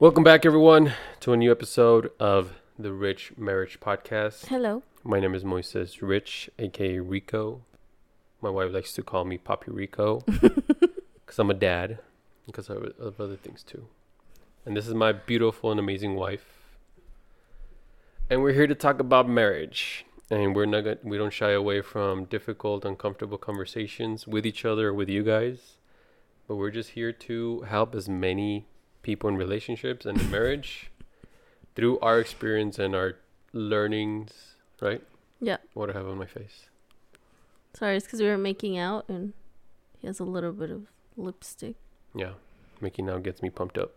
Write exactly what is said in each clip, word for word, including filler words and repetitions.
Welcome back, everyone, to a new episode of the Rich Marriage Podcast. Hello. My name is Moises Rich, aka Rico. My wife likes to call me Papi Rico because I'm a dad, because of, of other things too. And this is my beautiful and amazing wife. And we're here to talk about marriage. And we're not gonna, we don't shy away from difficult, uncomfortable conversations with each other or with you guys. But we're just here to help as many people in relationships and in marriage through our experience and our learnings, right? Yeah. What do I have on my face? Sorry, it's because we were making out and he has a little bit of lipstick. Yeah. Making out gets me pumped up.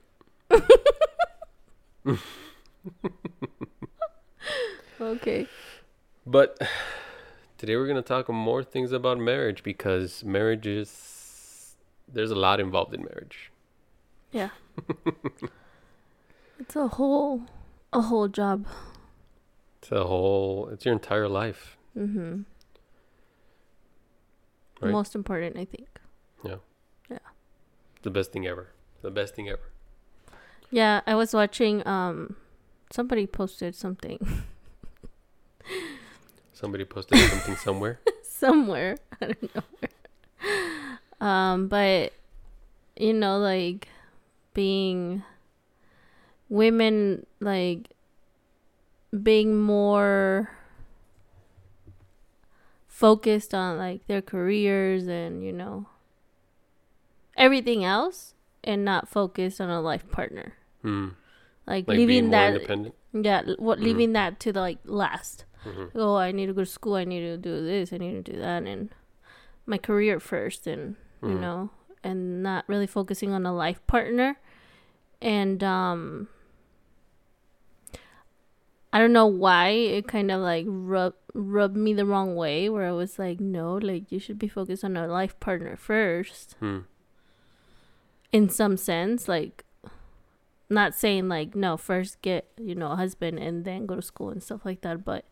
Okay. But today we're going to talk more things about marriage because marriage is, there's a lot involved in marriage. Yeah. It's a whole, a whole job. It's a whole, it's your entire life. Mm-hmm. Right? Most important, I think. Yeah. Yeah. The best thing ever. The best thing ever. Yeah, I was watching, um, somebody posted something. Somebody posted something somewhere. Somewhere. I don't know where. Um, but, you know, like, being women, like, being more focused on, like, their careers and, you know, everything else and not focused on a life partner. Hmm. Like, Like leaving being more that, independent. yeah, what, Mhm. leaving that to the, like, last. Mm-hmm. Oh, I need to go to school. I need to do this. I need to do that. And my career first. And, you Mhm. know, and not really focusing on a life partner. And, um, I don't know why it kind of like rub, rubbed me the wrong way where I was like, no, like you should be focused on a life partner first. Hmm. In some sense, like not saying like, no, first get, you know, a husband and then go to school and stuff like that. But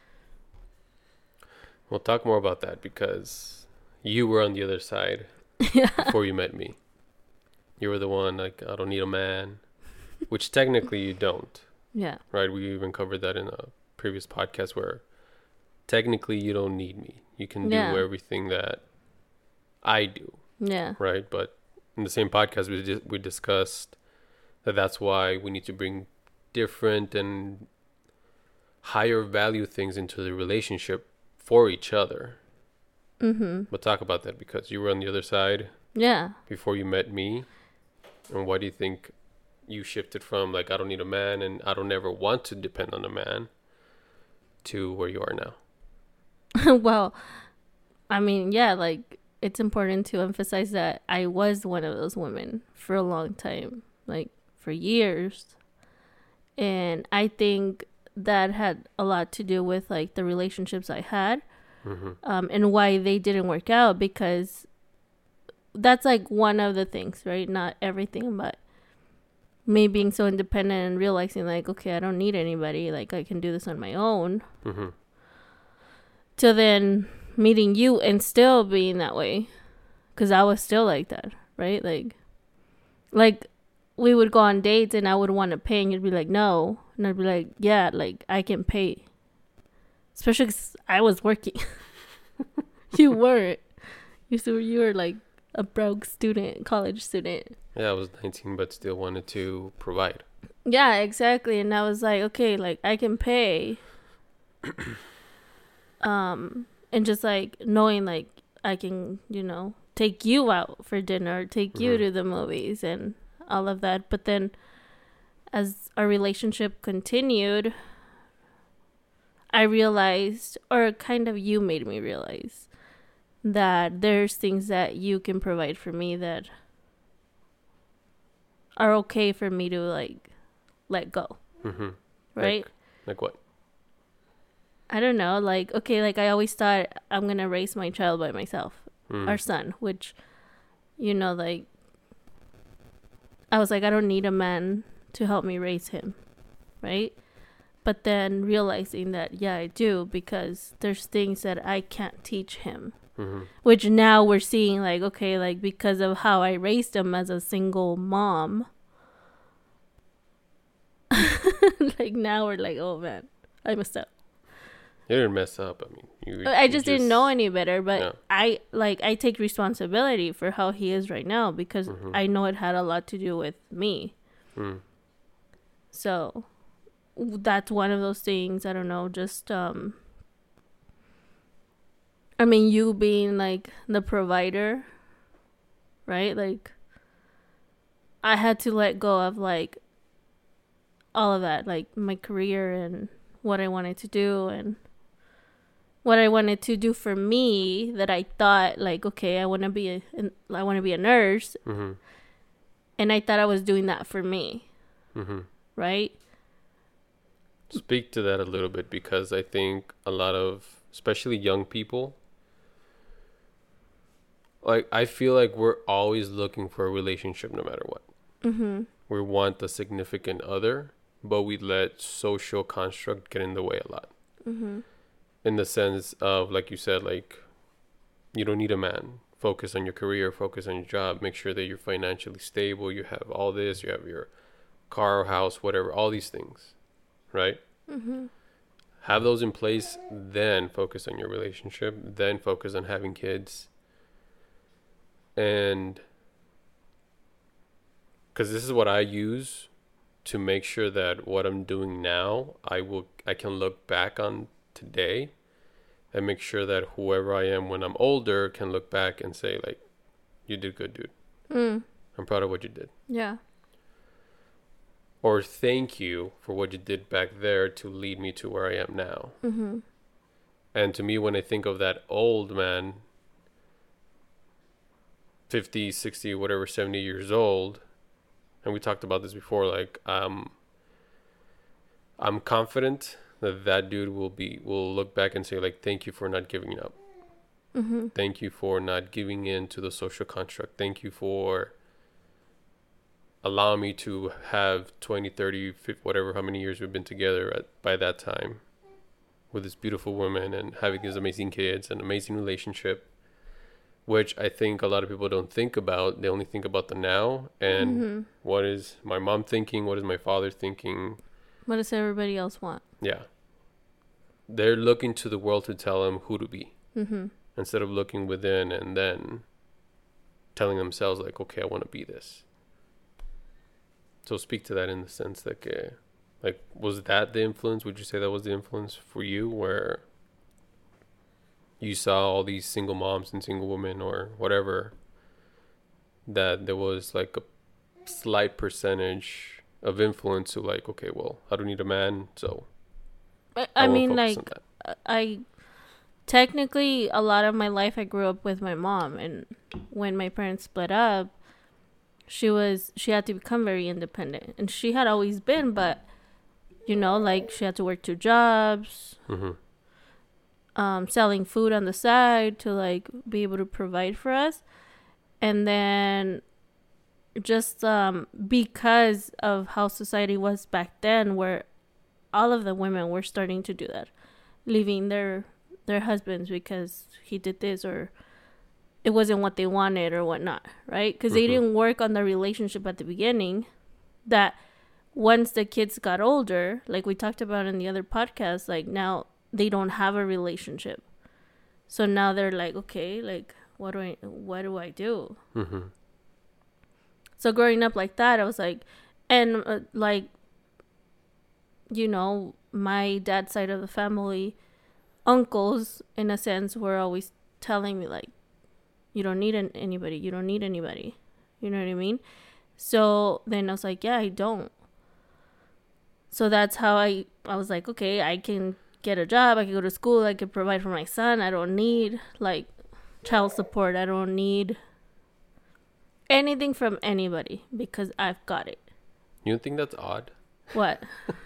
We'll talk more about that because you were on the other side before you met me. You were the one like, I don't need a man, which technically you don't, yeah, right? We even covered that in a previous podcast where technically you don't need me. You can do Yeah. everything that I do, yeah, right? But in the same podcast, we di- we discussed that that's why we need to bring different and higher value things into the relationship for each other. mm-hmm, We'll talk about that because you were on the other side yeah. before you met me. And why do you think you shifted from like, I don't need a man and I don't ever want to depend on a man to where you are now? Well, I mean, yeah, like it's important to emphasize that I was one of those women for a long time, like for years. And I think that had a lot to do with like the relationships I had, Mm-hmm. um, and why they didn't work out, because that's like one of the things, right? Not everything, but me being so independent and realizing like, okay, I don't need anybody. Like I can do this on my own. Mm-hmm. To then meeting you and still being that way, because I was still like that, right? Like, like we would go on dates and I would want to pay and you'd be like, no. And I'd be like, yeah, like I can pay. Especially because I was working. You weren't. You, so you were like a broke student, college student. Yeah, I was nineteen, but still wanted to provide. Yeah, exactly. And I was like, okay, like I can pay. um, and just like knowing like I can, you know, take you out for dinner, take you Mm-hmm. to the movies and all of that. But then as our relationship continued, I realized, or kind of you made me realize, that there's things that you can provide for me that are okay for me to like let go. Mm-hmm. Right? Like, like what? I don't know. Like, okay, like I always thought I'm going to raise my child by myself, Mm. our son, which, you know, like, I was like, I don't need a man to help me raise him. Right? But then realizing that, yeah, I do, because there's things that I can't teach him. Mm-hmm. Which now we're seeing, like, okay, like, because of how I raised him as a single mom, Like now we're like, oh man, I messed up. You didn't mess up. I mean, you. I you just, didn't know any better, but yeah. I like I take responsibility for how he is right now because Mhm. I know it had a lot to do with me. Mm. So that's one of those things. I don't know. Just um, I mean, you being like the provider, right? Like, I had to let go of like all of that, like my career and what I wanted to do and what I wanted to do for me. That I thought like, okay, I want to be a, I want to be a nurse, Mhm. and I thought I was doing that for me, Mhm. right? Speak to that a little bit, because I think a lot of, especially young people, like I feel like we're always looking for a relationship no matter what. Mm-hmm. We want the significant other, but we let social construct get in the way a lot. Mm-hmm. In the sense of, like you said, like you don't need a man. Focus on your career, focus on your job, make sure that you're financially stable, you have all this, you have your car, house, whatever, all these things, right? Mm-hmm. Have those in place, then focus on your relationship, then focus on having kids. And because this is what I use to make sure that what I'm doing now, I will I can look back on today and make sure that whoever I am when I'm older can look back and say, like, you did good, dude. Mm. I'm proud of what you did. Yeah. Or thank you for what you did back there to lead me to where I am now. Mm-hmm. And to me, when I think of that old man, fifty, sixty, whatever, seventy years old, and we talked about this before, like, um, I'm confident that that dude will be, will look back and say, like, thank you for not giving up. Mm-hmm. Thank you for not giving in to the social construct. Thank you for allow me to have twenty, thirty, fifty, whatever, how many years we've been together at, by that time with this beautiful woman and having these amazing kids, an amazing relationship, which I think a lot of people don't think about. They only think about the now and Mm-hmm. what is my mom thinking? What is my father thinking? What does everybody else want? Yeah. They're looking to the world to tell them who to be, Mm-hmm. instead of looking within and then telling themselves, like, okay, I want to be this. So speak to that in the sense that, uh, like, was that the influence? Would you say that was the influence for you, where you saw all these single moms and single women or whatever, that there was like a slight percentage of influence to, like, okay, well, I don't need a man, so I, I, I won't mean, focus like, on that. I technically a lot of my life I grew up with my mom, and when my parents split up, she was she had to become very independent, and she had always been, but you know, like, she had to work two jobs, Mm-hmm. um, selling food on the side to like be able to provide for us, and then just um because of how society was back then, where all of the women were starting to do that, leaving their their husbands because he did this or it wasn't what they wanted or whatnot, right? Because they Mhm. didn't work on the relationship at the beginning. That once the kids got older, like we talked about in the other podcast, like now they don't have a relationship. So now they're like, okay, like what do I what do I do? Mm-hmm. So growing up like that, I was like, and uh, like, you know, my dad's side of the family, uncles, in a sense, were always telling me, like, you don't need an- anybody. You don't need anybody. You know what I mean? So then I was like, yeah, I don't. So that's how I, I was like, okay, I can get a job. I can go to school. I can provide for my son. I don't need, like, child support. I don't need anything from anybody because I've got it. You don't think that's odd? What?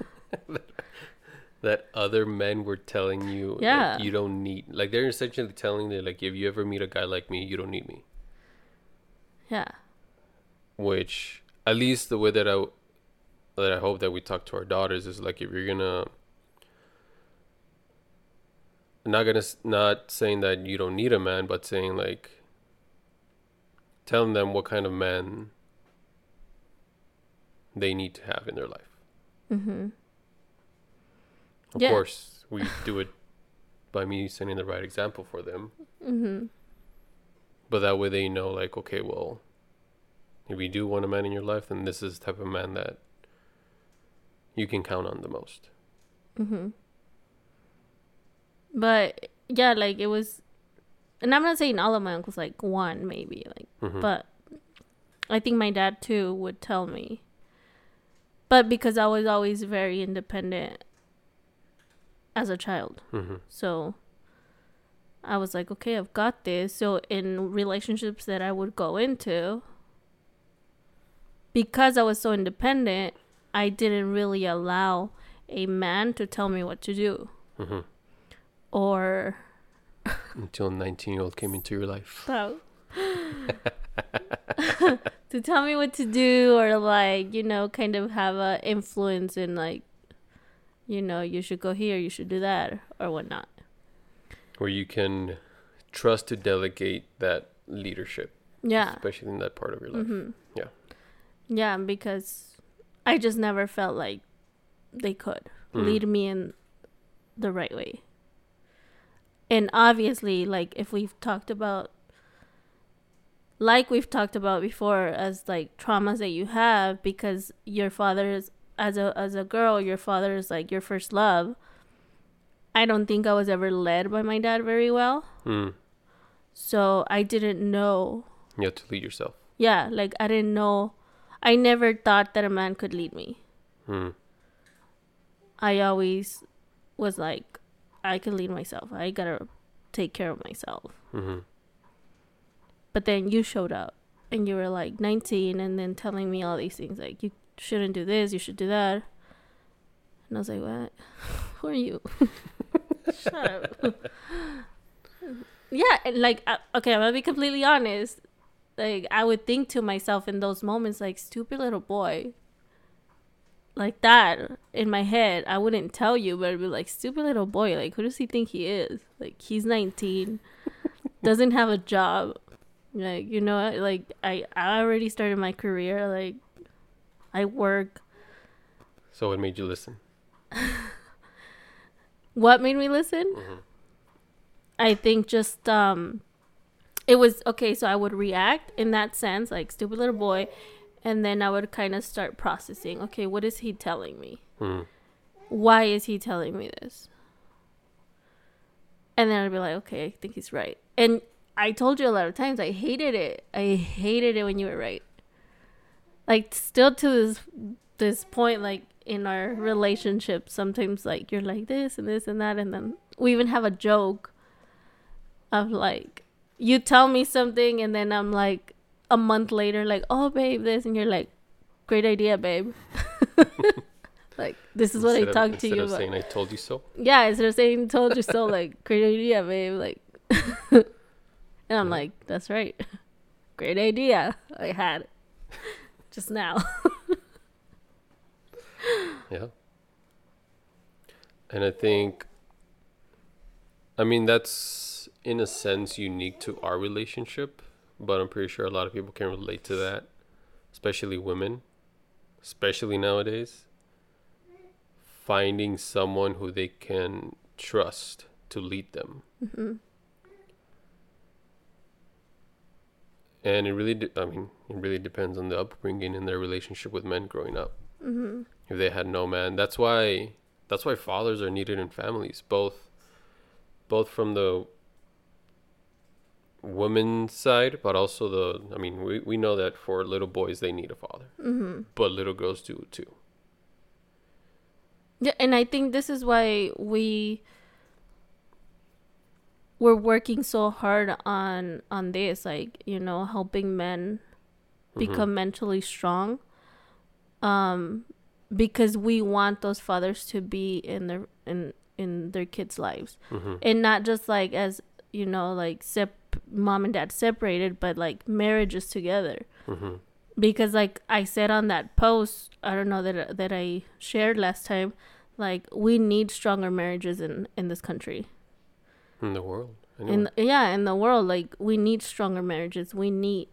That other men were telling you, Yeah. like, you don't need, like, they're essentially telling you, like, if you ever meet a guy like me, you don't need me. Yeah. Which, at least the way that I, that I hope that we talk to our daughters is, like, if you're gonna, not gonna, not saying that you don't need a man, but saying, like, telling them what kind of man they need to have in their life. Mm-hmm. Of Yeah. course, we do it by me setting the right example for them. Mm-hmm. But that way they know, like, okay, well, if you do want a man in your life, then this is the type of man that you can count on the most. Mm-hmm. But yeah, like it was, and I'm not saying all of my uncles, like one maybe, like, Mm-hmm. but I think my dad too would tell me. But because I was always very independent as a child, Mm-hmm. so I was like, okay, I've got this. So in relationships that I would go into, because I was so independent, I didn't really allow a man to tell me what to do. Mm-hmm. Or Until a nineteen-year-old came into your life. so, to tell me what to do, or like, you know, kind of have a influence in like, you know, you should go here, you should do that, or whatnot. Where you can trust to delegate that leadership. Yeah. Especially in that part of your life. Mm-hmm. Yeah. Yeah, because I just never felt like they could Mm. lead me in the right way. And obviously, like, if we've talked about, like we've talked about before, as like traumas that you have because your father is, as a as a girl, your father is like your first love. I don't think I was ever led by my dad very well. Mm. So I didn't know. You have to lead yourself. Yeah, like I didn't know. I never thought that a man could lead me. Mm. I always was like, I can lead myself. I gotta take care of myself. Mm-hmm. But then you showed up and you were like nineteen and then telling me all these things. Like, you shouldn't do this, you should do that. And I was like, what? Who are you? Shut up. Yeah, and like, I, okay, I'm gonna be completely honest. Like, I would think to myself in those moments, like, stupid little boy. Like that in my head. I wouldn't tell you, but I'd be like, stupid little boy. Like, who does he think he is? Like, he's nineteen, doesn't have a job. Like, you know, like, I, I already started my career. Like, I work. So what made you listen? What made me listen? Mm-hmm. I think just, um, it was, okay, so I would react in that sense, like, stupid little boy. And then I would kind of start processing, okay, what is he telling me? Mm. Why is he telling me this? And then I'd be like, okay, I think he's right. And I told you a lot of times, I hated it. I hated it when you were right. Like, still to this this point, like, in our relationship, sometimes, like, you're like this and this and that. And then we even have a joke of, like, you tell me something and then I'm like, a month later, like, oh, babe, this. And you're like, great idea, babe. Like, this is what Instead I of- talked to instead you of about. saying I told you so. Yeah, instead of saying told you so, like, great idea, babe. Like, and I'm Yeah. like, that's right. Great idea. I had it just now. Yeah. And I think, I mean, that's in a sense unique to our relationship, but I'm pretty sure a lot of people can relate to that, especially women, especially nowadays. Finding someone who they can trust to lead them. Mm-hmm. And it really, de- I mean, it really depends on the upbringing and their relationship with men growing up. Mm-hmm. If they had no man, that's why, that's why fathers are needed in families, both, both from the woman's side, but also the, I mean, we, we know that for little boys, they need a father, Mm-hmm. but little girls do too. Yeah, and I think this is why we we're working so hard on on this, like, you know, helping men become mentally strong, um because we want those fathers to be in their in in their kids' lives, Mm-hmm. and not just like, as you know, like sep- mom and dad separated, but like marriages together. Mm-hmm. Because, like I said on that post, I don't know that that I shared last time, like, we need stronger marriages in in this country, In the world. Anyway. in yeah in the world. Like, we need stronger marriages. We need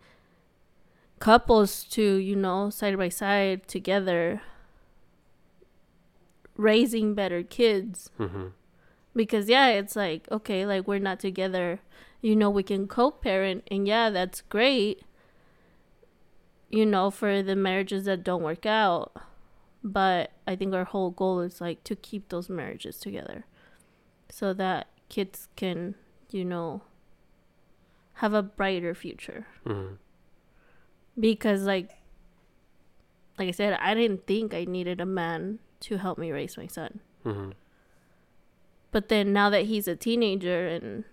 couples to, you know, side by side together, raising better kids. Mm-hmm. Because yeah, it's like, okay, like we're not together, you know, we can co-parent, and yeah, that's great, you know, for the marriages that don't work out. But I think our whole goal is like to keep those marriages together so that kids can, you know, have a brighter future. Mm-hmm. Because like like I said, I didn't think I needed a man to help me raise my son. Mm-hmm. But then now that he's a teenager and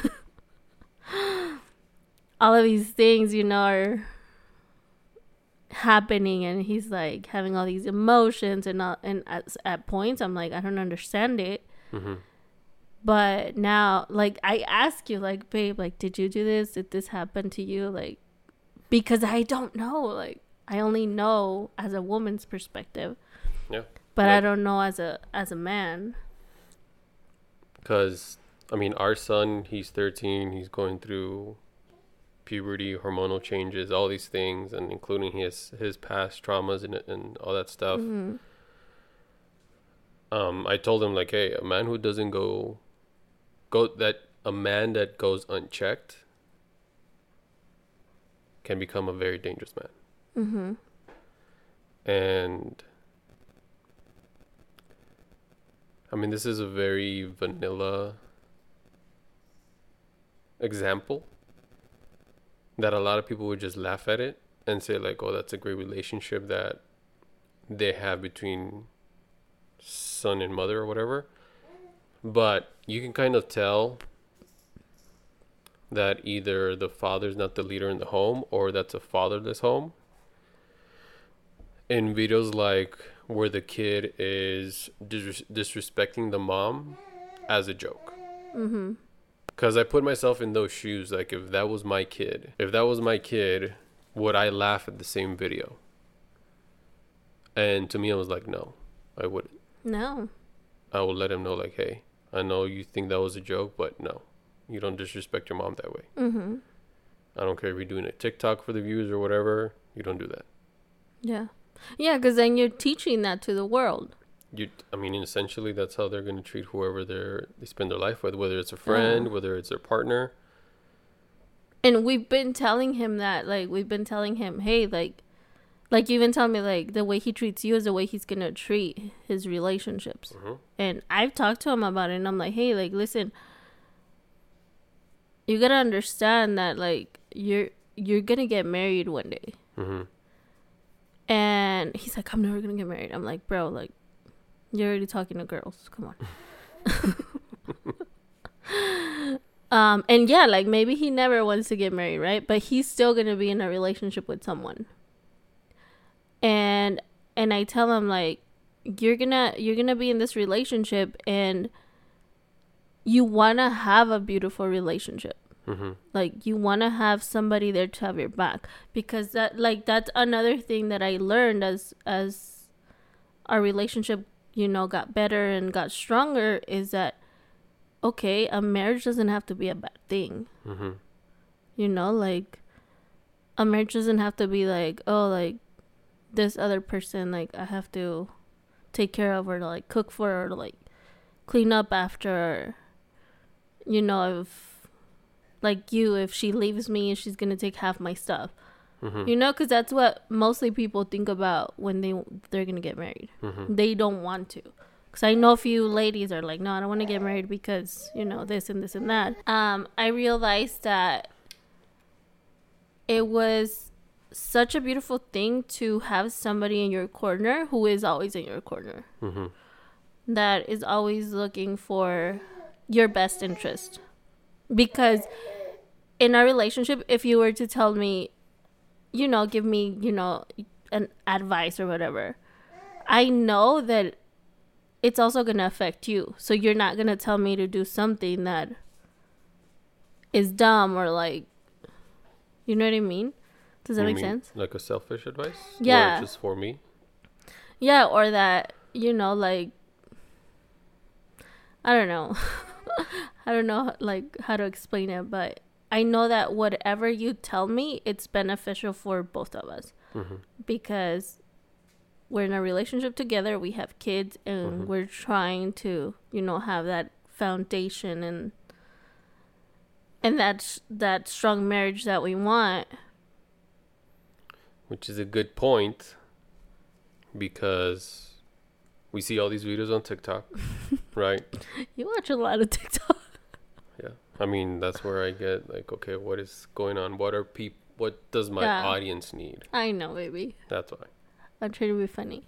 all of these things, you know, are happening, and he's like having all these emotions, and all, and at, at points I'm like, I don't understand it. Mm-hmm. But now, like, I ask you, like, babe, like, did you do this? Did this happen to you? Like, because I don't know. Like, I only know as a woman's perspective. Yeah. But like, I don't know as a as a man. Because, I mean, our son, he's thirteen. He's going through puberty, hormonal changes, all these things, and including his, his past traumas and, and all that stuff. Mm-hmm. Um, I told him, like, hey, a man who doesn't go... go that a man that goes unchecked can become a very dangerous man. Mm-hmm. And I mean, this is a very vanilla example that a lot of people would just laugh at it and say like, oh, that's a great relationship that they have between son and mother or whatever. But you can kind of tell that either the father's not the leader in the home or that's a fatherless home. In videos like where the kid is dis- disrespecting the mom as a joke. Mm-hmm. Because I put myself in those shoes. Like, if that was my kid, if that was my kid, would I laugh at the same video? And to me, I was like, no, I wouldn't. No. I will let him know, like, hey, I know you think that was a joke, but no, you don't disrespect your mom that way. Mm-hmm. I don't care if you're doing a TikTok for the views or whatever. You don't do that. Yeah. Yeah, because then you're teaching that to the world. You, I mean, essentially, that's how they're going to treat whoever they're they spend their life with, whether it's a friend, Yeah. whether it's their partner. And we've been telling him that, like, we've been telling him, hey, like, like you even tell me, like, the way he treats you is the way he's going to treat his relationships. Mm-hmm. And I've talked to him about it, and I'm like, hey, like, listen, you got to understand that, like, you're, you're going to get married one day. Mm-hmm. And he's like, I'm never going to get married. I'm like, bro, like, you're already talking to girls. Come on. um, and yeah, like maybe he never wants to get married, right? But he's still gonna be in a relationship with someone. And and I tell him like, you're gonna you're gonna be in this relationship, and you wanna have a beautiful relationship. Mm-hmm. Like you wanna have somebody there to have your back, because that like that's another thing that I learned as as our relationship, you know, got better and got stronger, is that, okay, a marriage doesn't have to be a bad thing. Mm-hmm. You know, like, a marriage doesn't have to be like, oh, like, this other person, like, I have to take care of, or to, like, cook for her, or to, like, clean up after her. You know, if, like, you, if she leaves me, she's gonna take half my stuff. Mm-hmm. You know, because that's what mostly people think about when they, they're going to get married. Mm-hmm. They don't want to. Because I know a few ladies are like, no, I don't want to get married because, you know, this and this and that. Um, I realized that it was such a beautiful thing to have somebody in your corner who is always in your corner. Mm-hmm. That is always looking for your best interest. Because in our relationship, if you were to tell me, you know, give me, you know, an advice or whatever, I know that it's also going to affect you. So you're not going to tell me to do something that is dumb, or like, you know what I mean? Does that You make mean sense? Like a selfish advice? Yeah. Or just for me? Yeah, or that, you know, like, I don't know. I don't know, like, how to explain it, but I know that whatever you tell me, it's beneficial for both of us. Mm-hmm. Because we're in a relationship together, we have kids, and Mm-hmm. we're trying to, you know, have that foundation and and that that strong marriage that we want. Which is a good point, because we see all these videos on TikTok, right? You watch a lot of TikTok. Yeah. I mean, that's where I get like, okay, what is going on? What are peop? What does my Yeah. audience need? I know, baby. That's why. I'm trying to be funny.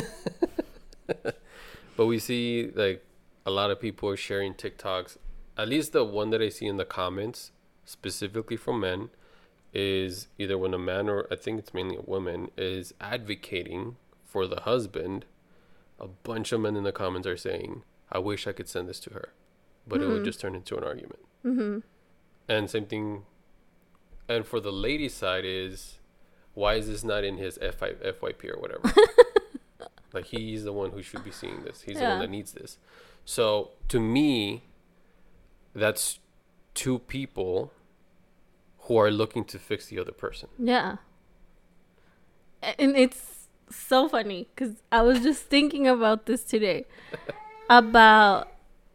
But we see like a lot of people are sharing TikToks. At least the one that I see in the comments, specifically from men, is either when a man, or I think it's mainly a woman, is advocating for the husband. A bunch of men in the comments are saying, I wish I could send this to her, but it would Mhm. just turn into an argument. Mm-hmm. And same thing. And for the lady side is, why is this not in his F I, F Y P or whatever? Like, he's the one who should be seeing this. He's the one Yeah. that needs this. So to me, that's two people who are looking to fix the other person. Yeah. And it's so funny because I was just thinking about this today. About.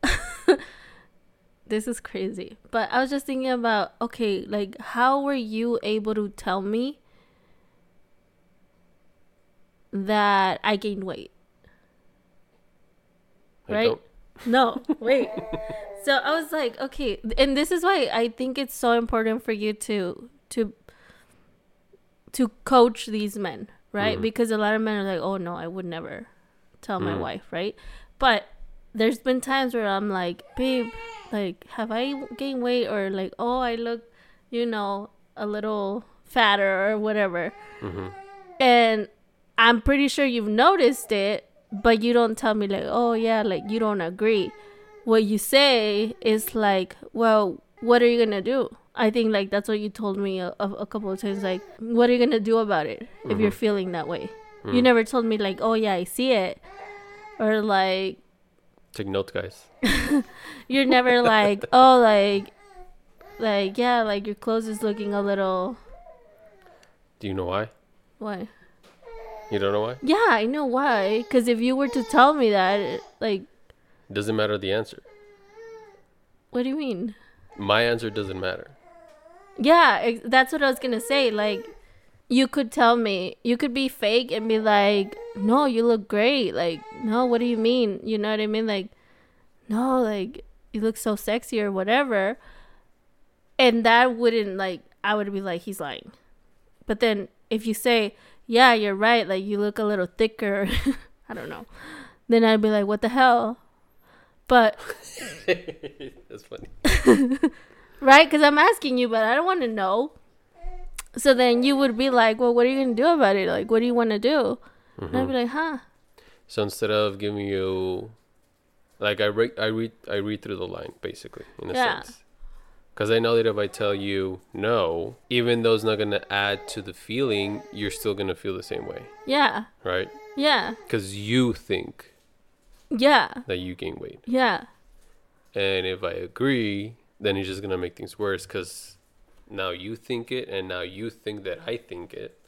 This is crazy. But I was just thinking about, okay, like, how were you able to tell me that I gained weight? I Right? don't- No, wait. So I was like, okay, and this is why I think it's so important for you to to to coach these men, right? Mhm. Because a lot of men are like, oh no, I would never tell my Mhm. wife, right? But there's been times where I'm like, babe, like, have I gained weight, or like, oh, I look, you know, a little fatter or whatever, Mhm. and I'm pretty sure you've noticed it, but you don't tell me like, oh yeah, like you don't agree. What you say is like, well, what are you gonna do? I think like that's what you told me a, a, a couple of times. Like, what are you gonna do about it if you're Mhm. feeling that way? Mhm. You never told me like, oh yeah, I see it, or like Take notes, guys. you're never like, oh like, like yeah, like your clothes is looking a little. Do you know why? Why? You don't know why? Yeah, I know why. Because if you were to tell me that, it, like, Doesn't matter the answer. what do you mean? My answer doesn't matter. Yeah, ex- that's what I was gonna say. Like, you could tell me, you could be fake and be like, no, you look great. Like, no, what do you mean? You know what I mean? Like, no, like, you look so sexy or whatever. And that wouldn't, like, I would be like, he's lying. But then if you say, yeah, you're right, like, you look a little thicker, I don't know, then I'd be like, what the hell? But, That's funny. right? Because I'm asking you, but I don't want to know. So then you would be like, well, what are you going to do about it? Like, what do you want to do? And I'd be like, huh? So instead of giving you, like, I read, I read, I read through the line basically in a Yeah. sense, because I know that if I tell you no, even though it's not gonna add to the feeling, you're still gonna feel the same way, Yeah. right? Yeah. Because you think Yeah. that you gain weight, Yeah. and if I agree, then it's just gonna make things worse. Because now you think it, and now you think that I think it.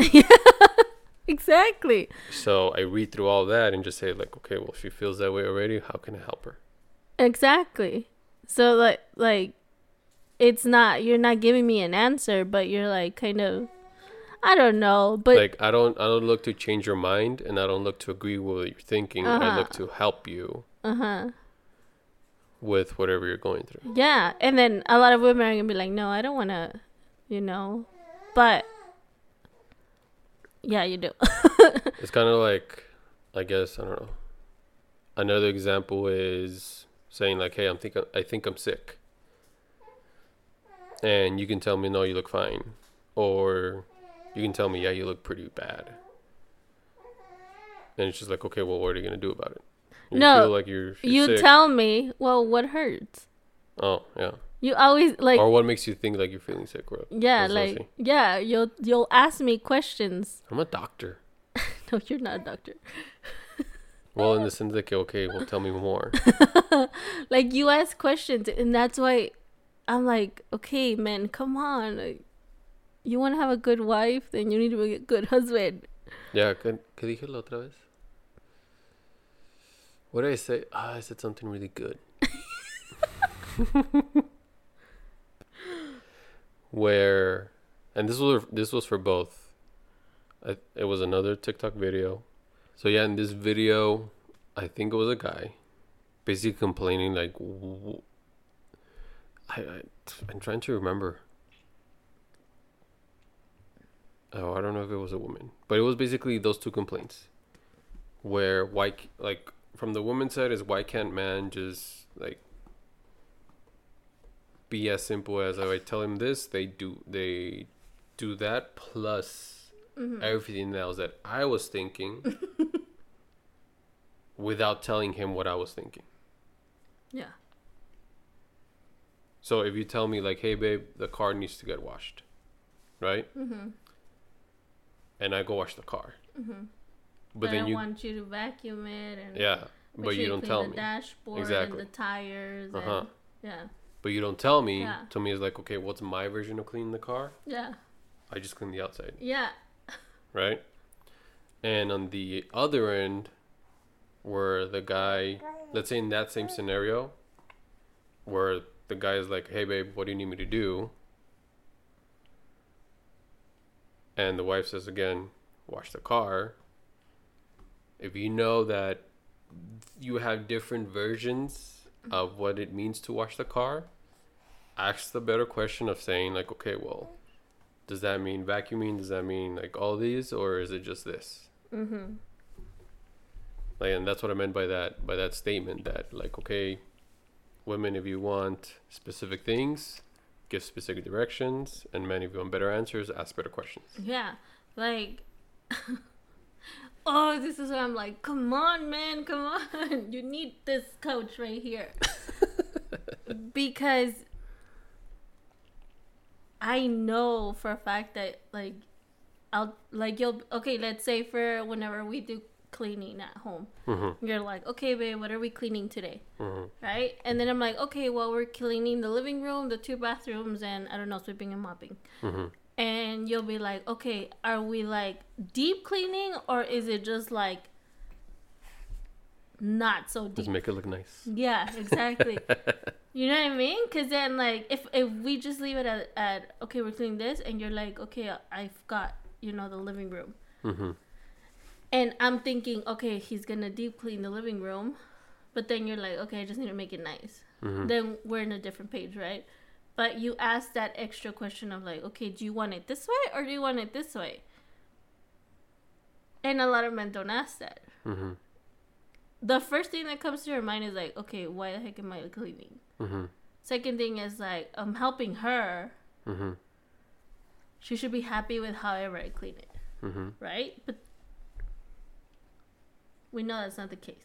Exactly. So I read through all that and just say like, okay, well, if she feels that way already, how can I help her? Exactly. So like like it's not, you're not giving me an answer, but you're like kind of, I don't know, but Like I don't I don't look to change your mind, and I don't look to agree with what you're thinking. I Uh-huh. look to help you uh-huh. with whatever you're going through. Yeah, and then a lot of women are going to be like, "No, I don't want to, you know." But yeah, you do. It's kind of like, I guess, I don't know. Another example is saying like, hey, I'm think I think I'm sick. And you can tell me, no, you look fine. Or you can tell me, yeah, you look pretty bad. And it's just like, okay, well, what are you going to do about it? You No, feel like you're, you're You sick. tell me, well, what hurts? Oh, yeah. You always like Or what makes you think like you're feeling sick, bro? yeah, That's what I'm like saying. yeah, you'll you'll ask me questions. I'm a doctor. No, you're not a doctor. Well, in the sense like, okay, well, tell me more. Like you ask questions, and that's why I'm like, okay, man, come on. Like, you want to have a good wife, then you need to be a good husband. Yeah, ¿qué, qué dije la otra vez? What did I say? Ah, I said something really good. Where, and this was this was for both. I, it was another TikTok video. So yeah, in this video, I think it was a guy, basically complaining like, w- I, I I'm trying to remember. Oh, I don't know if it was a woman, but it was basically those two complaints, where why c- like from the woman's side is why can't man just like be as simple as oh, I tell him this, they do they do that plus Mm-hmm. everything else that I was thinking without telling him what I was thinking. Yeah. So if you tell me like, hey babe, the car needs to get washed, right? Mm-hmm. And I go wash the car, Mm-hmm. but, But then I you want you to vacuum it and yeah, but make sure you don't clean tell the me. dashboard Exactly. and the tires Uh huh. and yeah, But you don't tell me. Yeah. To me, it's like, okay, what's my version of cleaning the car? yeah, I just clean the outside, yeah, right? And on the other end, where the guy, let's say in that same scenario, where the guy is like, hey babe, what do you need me to do? And the wife says again, wash the car. If you know that you have different versions of what it means to wash the car, ask the better question of saying like, okay, well, does that mean vacuuming? Does that mean like all these, or is it just this? mm-hmm. Like, and that's what I meant by that by that statement. That like, okay, women, if you want specific things, give specific directions, and men, if you want better answers, ask better questions. Yeah, like, oh, this is where I'm like, come on, man, come on. You need this coach right here. Because I know for a fact that, like, I'll, like, you'll, okay, let's say for whenever we do cleaning at home, Mm-hmm. you're like, okay, babe, what are we cleaning today? Mm-hmm. Right? And then I'm like, okay, well, we're cleaning the living room, the two bathrooms, and I don't know, sweeping and mopping. Mm-hmm. And you'll be like, okay, are we like deep cleaning or is it just like not so deep? Just make it look nice. Yeah, exactly. You know what I mean? Because then, like, if, if we just leave it at, at, okay, we're cleaning this, and you're like, okay, I've got, you know, the living room. Mm-hmm. And I'm thinking, okay, he's going to deep clean the living room. But then you're like, okay, I just need to make it nice. Mm-hmm. Then we're in a different page, right? But you ask that extra question of like, okay, do you want it this way or do you want it this way? And a lot of men don't ask that. Mm-hmm. The first thing that comes to your mind is like, okay, why the heck am I cleaning? Mm-hmm. Second thing is like, I'm helping her. Mm-hmm. She should be happy with however I clean it, Mm-hmm. right? But we know that's not the case.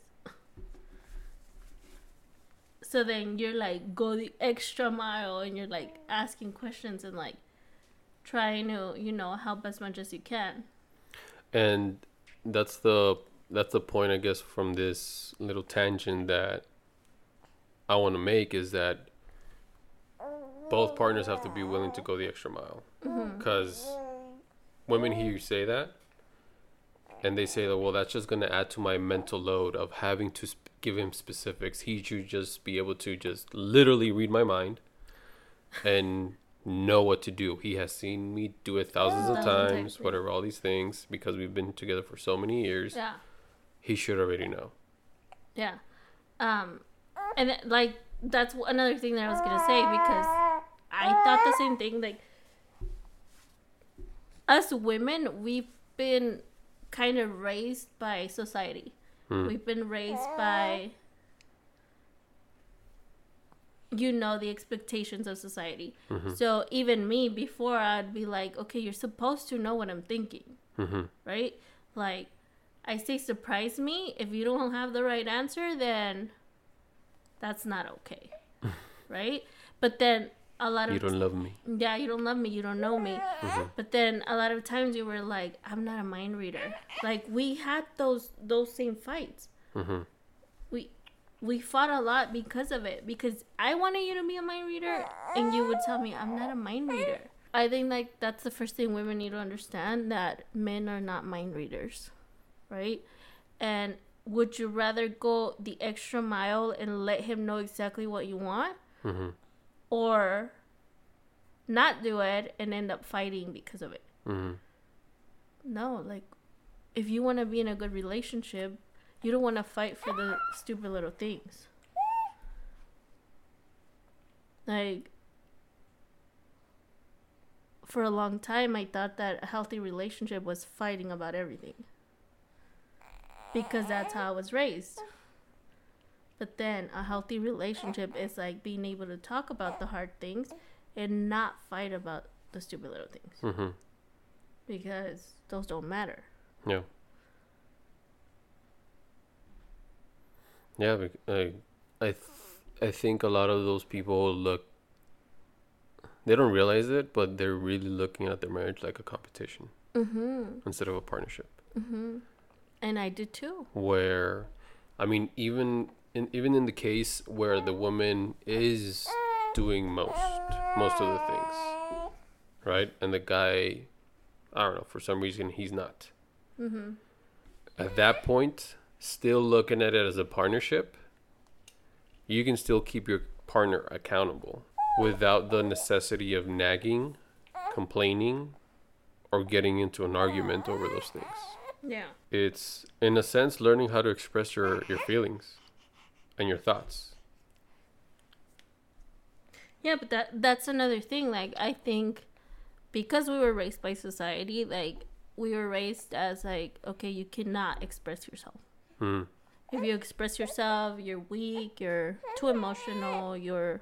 So then you're like, go the extra mile and you're like asking questions and like trying to, you know, help as much as you can. And that's the that's the point, I guess, from this little tangent that I want to make, is that both partners have to be willing to go the extra mile. Because women hear you say that, and they say that, well, that's just going to add to my mental load of having to sp- give him specifics. He should just be able to just literally read my mind and know what to do. He has seen me do it thousands of Thousand times, times, yeah. whatever, all these things, because we've been together for so many years. Yeah. He should already know. Yeah. Um, and it, like, that's w- another thing that I was going to say, because I thought the same thing. Like, us women, we've been kind of raised by society. Hmm. We've been raised by, you know, the expectations of society. Mm-hmm. So even me, before, I'd be like, okay, you're supposed to know what I'm thinking, Mm-hmm. right? Like, I say surprise me. If you don't have the right answer, then that's not okay, right? But then a lot of You don't love me. yeah, you don't love me, you don't know me. Mm-hmm. But then a lot of times you were like, I'm not a mind reader. Like, we had those those same fights. Mm-hmm. We we fought a lot because of it. Because I wanted you to be a mind reader, and you would tell me I'm not a mind reader. I think like that's the first thing women need to understand, that men are not mind readers, right? And would you rather go the extra mile and let him know exactly what you want, mm-hmm. or not do it and end up fighting because of it? Mm-hmm. No, like, if you want to be in a good relationship, you don't want to fight for the stupid little things. Like, for a long time, I thought that a healthy relationship was fighting about everything, because that's how I was raised. But then a healthy relationship is like being able to talk about the hard things and not fight about the stupid little things. Mm-hmm. Because those don't matter. Yeah. Yeah, I, I, th- I think a lot of those people look, they don't realize it, but they're really looking at their marriage like a competition, Mm-hmm. instead of a partnership. Mm-hmm. And I did too. Where, I mean, even in even in the case where the woman is doing most most of the things, right, and the guy, I don't know, for some reason he's not. Mm-hmm. At that point, still looking at it as a partnership, you can still keep your partner accountable without the necessity of nagging, complaining, or getting into an argument over those things. Yeah. It's, in a sense, learning how to express your, your feelings and your thoughts. Yeah, but that that's another thing. Like, I think because we were raised by society, like, we were raised as, like, okay, you cannot express yourself. Mm. If you express yourself, you're weak, you're too emotional, you're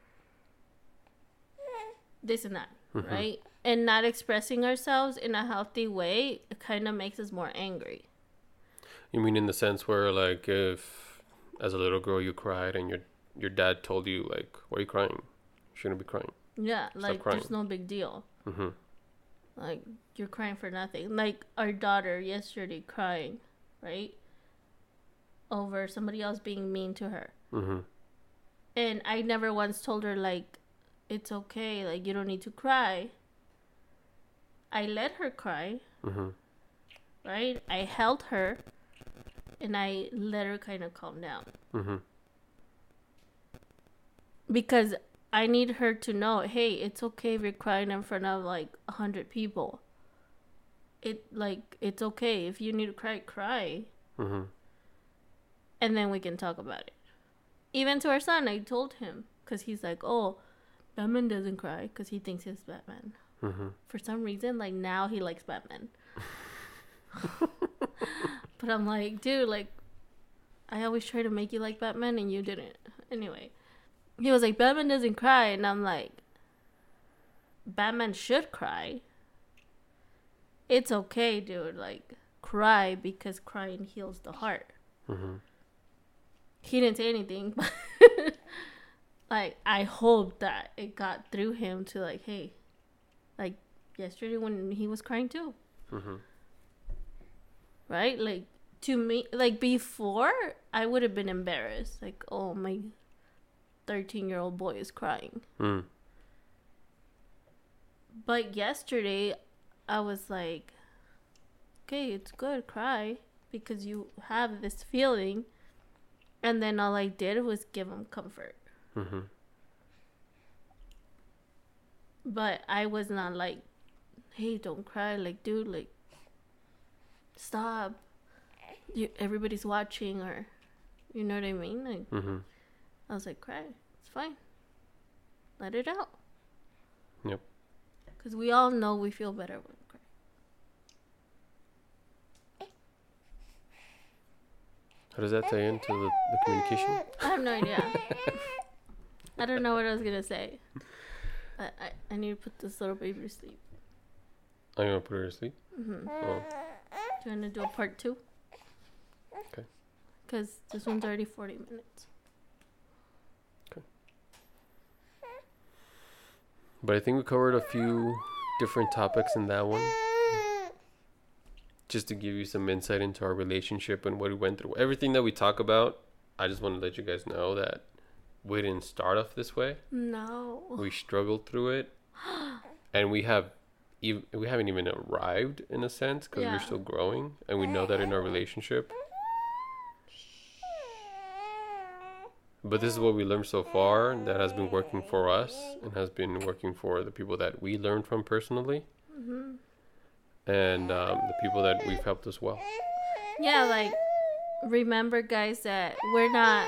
this and that, Mm-hmm. right? And not expressing ourselves in a healthy way, it kind of makes us more angry. You mean in the sense where, like, if as a little girl you cried and your your dad told you, like, why are you crying? You shouldn't be crying. Yeah, Stop like, crying. there's no big deal. Mm-hmm. Like, you're crying for nothing. Like, our daughter yesterday crying, right? Over somebody else being mean to her. Mm-hmm. And I never once told her, like, it's okay, like, you don't need to cry. I let her cry, Mm-hmm. right? I held her, and I let her kind of calm down. Mm-hmm. Because I need her to know, hey, it's okay if you're crying in front of, like, a hundred people. It, like, it's okay. If you need to cry, cry. Mm-hmm. And then we can talk about it. Even to our son, I told him. Because he's like, oh, Batman doesn't cry because he thinks he's Batman. Mm-hmm. For some reason, like, now he likes Batman. But I'm like, dude, like, I always try to make you like Batman and you didn't. Anyway, he was like, Batman doesn't cry. And I'm like, Batman should cry. It's okay, dude. Like, cry because crying heals the heart. Mm-hmm. He didn't say anything, but like, I hope that it got through him to, like, hey, like, yesterday when he was crying too. Mm-hmm. Right? Like, to me, like, before, I would have been embarrassed. Like, oh, my thirteen-year-old boy is crying. Mm. But yesterday, I was like, okay, it's good, cry, because you have this feeling. And then all I did was give him comfort. Mm-hmm. But I was not like, hey, don't cry. Like, dude, like, stop. You, everybody's watching, or, you know what I mean? Like, Mm-hmm. I was like, cry. It's fine. Let it out. Yep. Because we all know we feel better when we cry. How does that tie into the, the communication? I have no idea. I don't know what I was going to say. I, I, I need to put this little baby to sleep. I'm going to put her to sleep? Mm-hmm. Oh. Do you want to do a part two? Okay. Because this one's already forty minutes. But I think we covered a few different topics in that one. Just to give you some insight into our relationship and what we went through. Everything that we talk about, I just want to let you guys know that we didn't start off this way. No. We struggled through it. And we have ev- we haven't even arrived in a sense because Yeah. we're still growing. And we know that in our relationship. But this is what we learned so far that has been working for us and has been working for the people that we learned from personally. Mm-hmm. And um, the people that we've helped as well. Yeah, like, remember, guys, that we're not...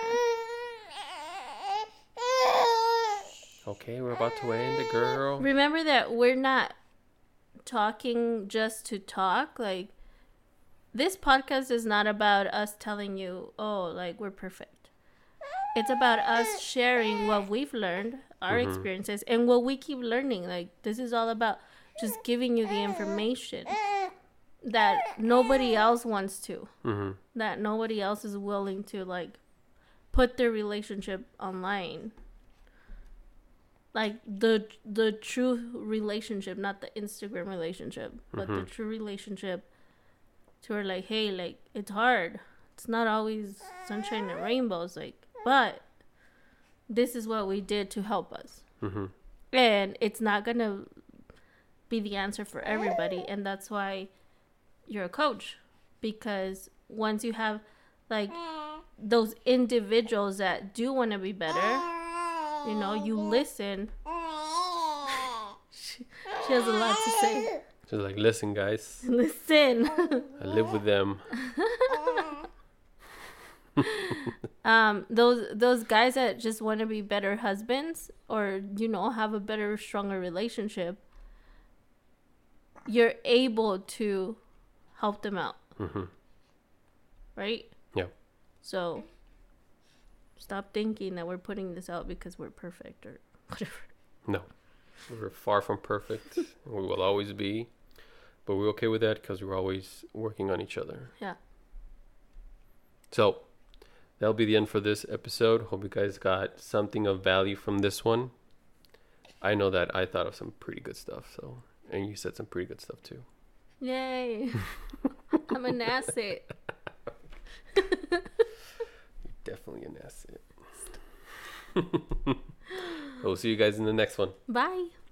Okay, we're about to end it, girl. Remember that we're not talking just to talk. Like, this podcast is not about us telling you, oh, like, we're perfect. It's about us sharing what we've learned, our mm-hmm. experiences, and what we keep learning. Like, this is all about just giving you the information that nobody else wants to. Mm-hmm. That nobody else is willing to, like, put their relationship online. Like, the the true relationship, not the Instagram relationship, but mm-hmm. the true relationship to where, like, hey, like, it's hard. It's not always sunshine and rainbows, like, but this is what we did to help us. Mm-hmm. And it's not going to be the answer for everybody. And that's why you're a coach. Because once you have, like, those individuals that do want to be better, you know, you listen. she, she has a lot to say. She's like, listen, guys. Listen. I live with them. um, those those guys that just want to be better husbands or, you know, have a better, stronger relationship, you're able to help them out. Mm-hmm. Right? Yeah. So stop thinking that we're putting this out because we're perfect or whatever. No. We're far from perfect. We will always be. But we're okay with that because we're always working on each other. Yeah. So that'll be the end for this episode. Hope you guys got something of value from this one. I know that I thought of some pretty good stuff. So, and you said some pretty good stuff too. Yay. I'm an asset. Definitely an asset. We'll see you guys in the next one. Bye.